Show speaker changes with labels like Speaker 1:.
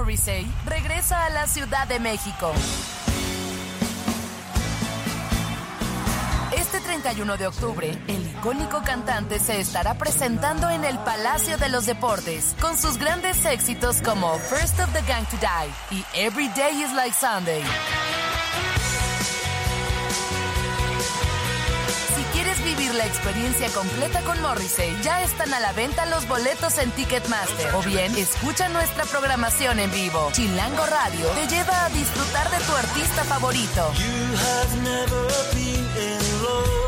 Speaker 1: Morrissey regresa a la Ciudad de México. Este 31 de octubre, el icónico cantante se estará presentando en el Palacio de los Deportes con sus grandes éxitos como First of the Gang to Die y Every Day is Like Sunday. Si quieres vivir la experiencia completa con Morrissey, ya están a la venta los boletos en Ticketmaster. O bien, escucha nuestra programación en vivo. Chilango Radio te lleva a disfrutar de tu artista favorito.
Speaker 2: You have never been in love.